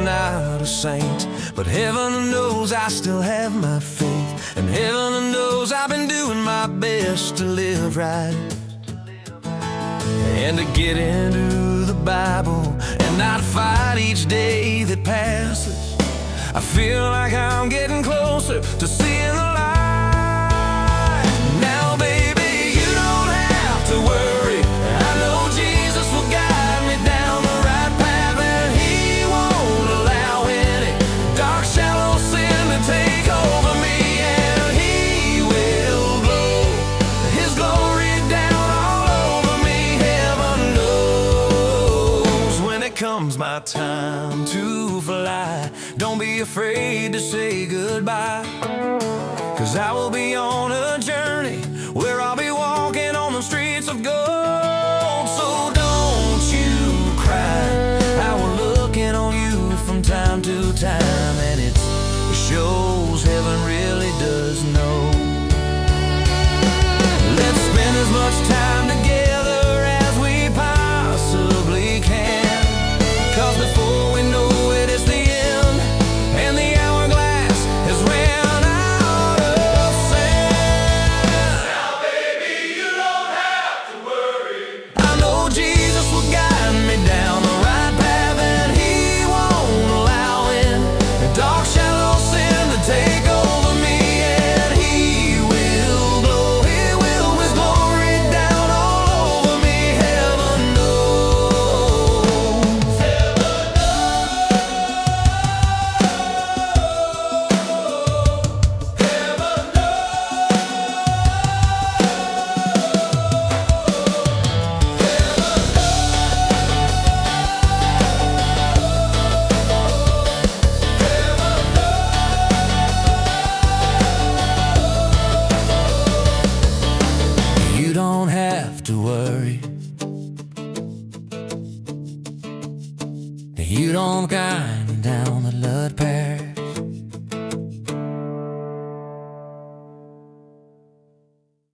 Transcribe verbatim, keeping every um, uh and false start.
not a saint, but heaven knows I still have my faith, and heaven knows I've been doing my best to live right, and to get into the Bible and not fight each day that passes. I feel like I'm getting closer to seeing the light. Now baby, you don't have to worry, I know Jesus will guide me down the right path, and He won't allow any dark, shallow sin to take over me, and He will blow His glory down all over me. Heaven knows when it comes my time to fly, don't be afraid to say goodbye, 'cause I will be on a journey where I'll be walking on the streets of gold. So don't you cry, I will look in on you from time to time, and it's, it shows heaven really does know. Let's spend as much time together as we possibly can, 'cause before we know it, it's the end, and the hourglass has ran out of sand. Now baby, you don't have to worry, I know Jesus will guide me down the right path, and He won't allow in a dark, shallow sin to take over me, and He will blow, He will His glory down all over me. Heaven knows. You don't have to worry, you don't kind